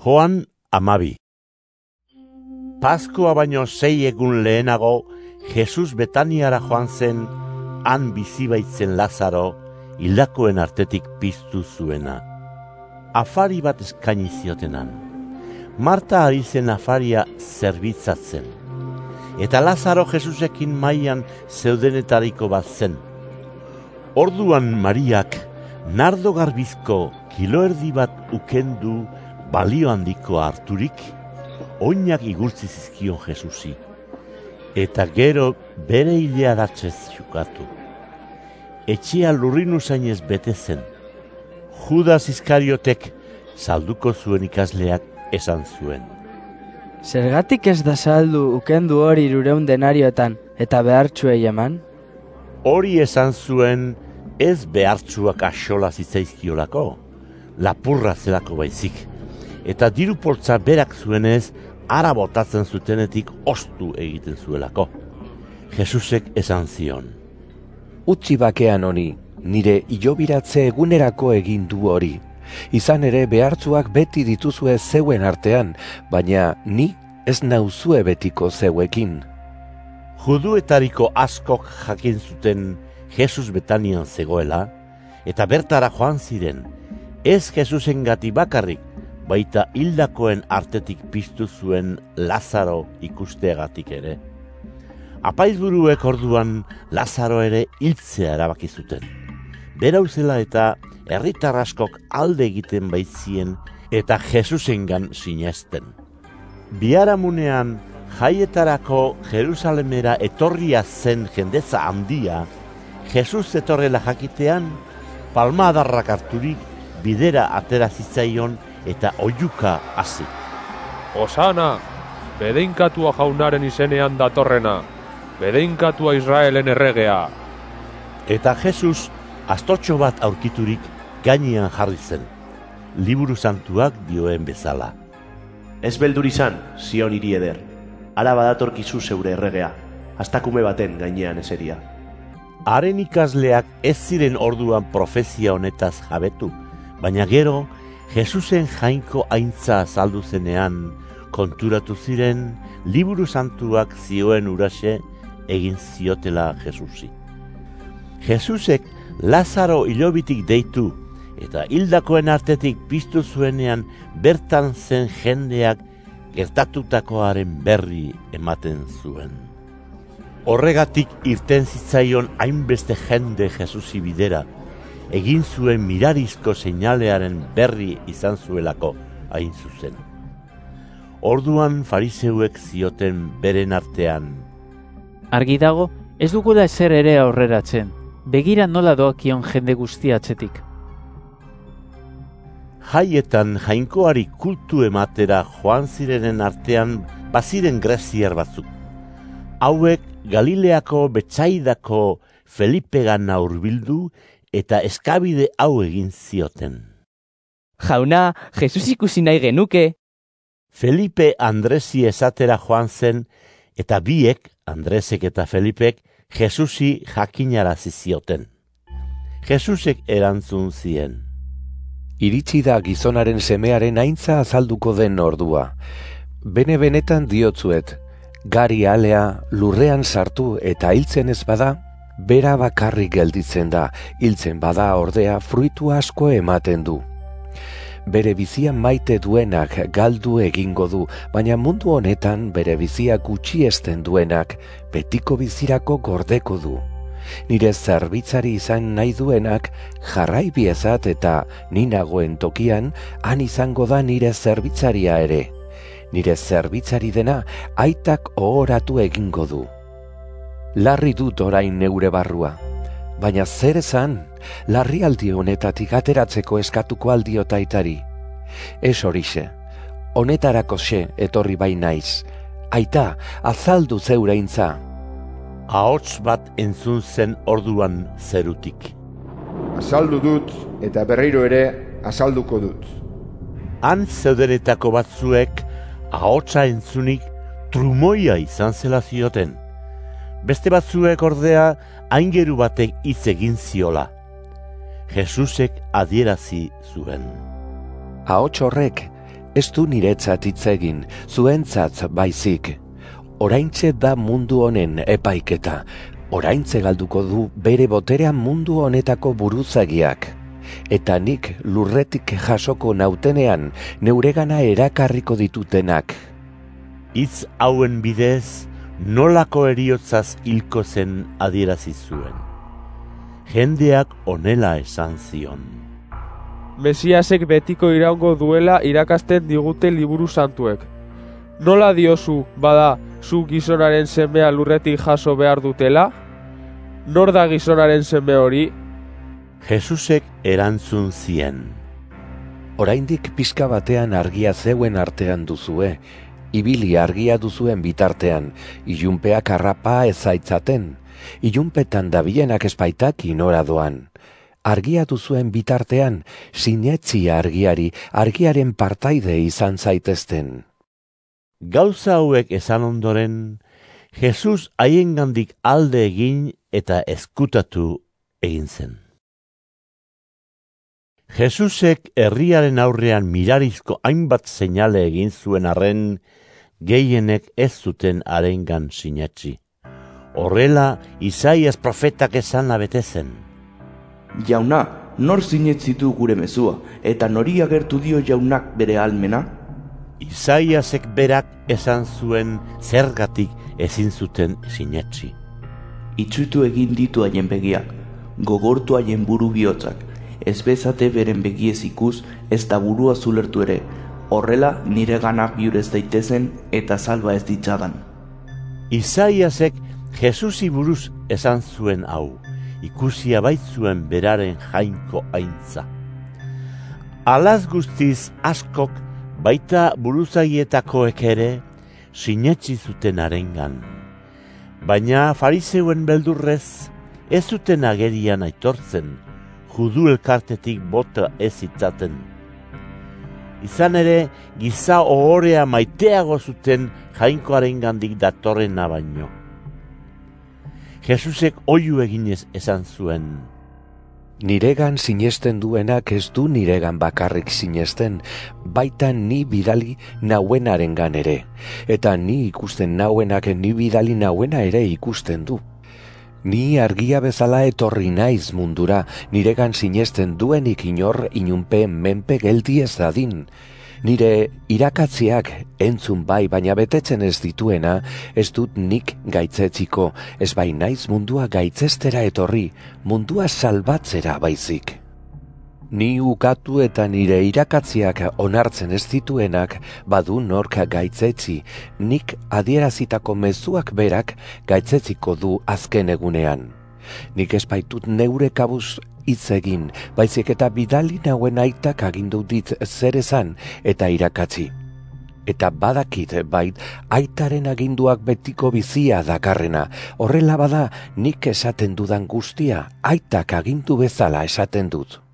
Joan 12. Paskoa baino 6 egun lehenago, Jesus Betaniara joan zen, han bizi baitzen Lazaro, hildakoen artetik piztu zuena. Afari bat eskaini ziotenan. Marta ari zen afaria zerbitzatzen. Eta Lazaro Jesusekin mailan zeudenetariko bat zen. Orduan Mariak nardo garbizko kiloerdi bat ukendu balio handiko harturik, oinak igurtzi zizkion Jesusi. Eta gero bere hilea datzez xukatu. Etxea lurrin usainez bete zen. Judas Iskariotek salduko zuen ikasleak esan zuen. Zergatik ez da saldu ukendu hori 200 denarioetan eta behartsuei eman? Hori esan zuen ez behartsuak axola zitzaizkiolako, lapurra zelako baizik. Eta diru poltza berak zuenez, ara botatzen zutenetik ostu egiten zuelako. Jesusek esan zion. Utzi bakean honi, nire ilobiratze egunerako egin du hori. Izan ere behartzuak beti dituzue zeuen artean, baina ni ez nauzue betiko zeuekin. Juduetariko askok jakin zuten Jesus Betanian zegoela, eta bertara joan ziren, ez Jesusengati bakarrik, baita hildakoen artetik piztu zuen Lazaro ikusteagatik ere. Apaizburuek orduan Lazaro ere hiltzea erabaki zuten. Berau zela eta herritar askok alde egiten baitzien eta Jesusengan sinesten. Biharamunean jaietarako Jerusalemera etorria zen jendetza handia, Jesus etorrela jakitean, palmadarrak harturik bidera atera zitzaion eta oihuka hasi. Osana, bedeinkatua jaunaren izenean datorrena, bedeinkatua Israelen erregea. Eta Jesus astotxo bat aurkiturik gainean jarri zen, liburu santuak dioen bezala. Ez beldur izan, Zion hiri eder, ara badatorkizu zeure erregea, astakume baten gainean eseria. Haren ikasleak ez ziren orduan profezia honetaz jabetu, baina gero Jesusen jainko aintza azaldu zenean konturatu ziren liburu santuak zioen uraxe egin ziotela Jesusi. Jesusek Lazaro hilobitik deitu eta hildakoen artetik piztu zuenean bertan zen jendeak gertatutakoaren berri ematen zuen. Horregatik irten zitzaion hainbeste jende Jesusi bidera, egin zuen mirarizko seinalearen berri izan zuelako hain zuzen. Orduan fariseuek zioten beren artean. Argi dago, ez dugu da ezer ere aurreratzen. Begira nola doakion jende guztia atzetik. Jaietan jainkoari kultu ematera joan zirenen artean baziren greziar batzuk. Hauek Galileako Betsaidako Felipegana hurbildu eta eskabide hau egin zioten. Jauna, Jesus ikusi nahi genuke. Felipe Andresi esatera joan zen, eta biek, Andresek eta Felipek, Jesusi jakinarazi zioten. Jesusek erantzun zien. Iritsi da gizonaren semearen aintza azalduko den ordua. Bene-benetan diotzuet, gari alea lurrean sartu eta hiltzen ez bada, bera bakarrik gelditzen da, hiltzen bada ordea fruitu asko ematen du. Bere bizia maite duenak galdu egingo du, baina mundu honetan bere bizia gutxiesten duenak betiko bizirako gordeko du. Nire zerbitzari izan nahi duenak jarrai biezat eta ni nagoen tokian han izango da nire zerbitzaria ere. Nire zerbitzari dena aitak ohoratu egingo du. Larri dut orain neure barrua, baina zer esan, larrialdi honetatik ateratzeko eskatuko aldiot aitari. Ez horixe, honetarako xe etorri bai naiz. Aita, azaldu zeureintza. Ahots bat entzun zen orduan zerutik. Azaldu dut eta berriro ere azalduko dut. Han zeudenetako batzuek ahotsa entzunik trumoia izan zela zioten. Beste batzuek ordea aingeru batek hitz egin ziola. Jesusek adierazi zuen. Ahots horrek Ez du niretzat hitz egin, zuentzat baizik. Oraintxe da mundu honen epaiketa, oraintze galduko du bere boterean mundu honetako buruzagiak. Eta nik lurretik jasoko nautenean neuregana erakarriko ditutenak. Hitz hauen bidez, nolako heriotzaz hilko zen adierazi zuen. Jendeak honela esan zion. Mesiasek betiko iraungo duela irakasten digute liburu santuek. Nola diozu, bada, zu gizonaren semea lurretik jaso behar dutela? Nor da gizonaren seme hori? Jesusek erantzun zien. Oraindik pixka batean argia zeuen artean duzue, ibili argia duzuen bitartean, ilunpeak harrapa ezaitzaten, ilunpetan dabienak espaitak inora doan. Argia duzuen bitartean, sinetzi argiari, argiaren partaide izan zaitezten. Gauza hauek esan ondoren, Jesus haiengandik alde egin eta ezkutatu egin zen. Jesusek herriaren aurrean mirarizko hainbat seinale egin zuen arren, gehienek ez zuten harengan sinetsi. Horrela, Isaias profetak esana bete zen. Jauna, nor sinetzitu gure mezua, eta nori agertu dio jaunak bere almena? Isaiasek berak esan zuen zergatik ezin zuten sinetsi. Itsutu egin ditu haien begiak, gogortu haien buru bihotzak, ez bezate beren begiez ikus, ez da burua zulertu ere, horrela nire gana biurez daitezen eta salba ez ditzadan. Isaiasek Jesusi buruz esan zuen hau, ikusia baitzuen beraren jainko aintza. Alaz guztiz askok baita buruzagietakoek ere sinetsi zuten harengan. Baina fariseuen beldurrez ez zuten agerian aitortzen, judu elkartetik bota ez itzaten. Izan ere, giza ohorea maiteago zuten jainkoarengandik datorrena baino. Jesusek oihu eginez esan zuen. Niregan sinesten duenak ez du niregan bakarrik sinesten, baita ni bidali nauenarengan ere, eta ni ikusten nauenak ni bidali nauena ere ikusten du. Ni argia bezala etorri naiz mundura, niregan sinesten duenik inor inunpe menpe geldi ez dadin. Nire irakatziak entzun bai, baina betetzen ez dituena, ez dut nik gaitzetziko, ez bai naiz mundua gaitzestera etorri, mundua salbatzera baizik. Ni ukatu eta nire irakatziak onartzen ez dituenak, badu norka gaitzetzi, nik adierazitako mezuak berak gaitzetziko du azken egunean. Nik ez baitut neure kabuz hitz egin, baizik eta bidali nauen aitak agindu dit zer esan eta irakatzi. Eta badakit bait, aitaren aginduak betiko bizia dakarrena, horrela bada nik esaten dudan guztia, aitak agindu bezala esaten dut.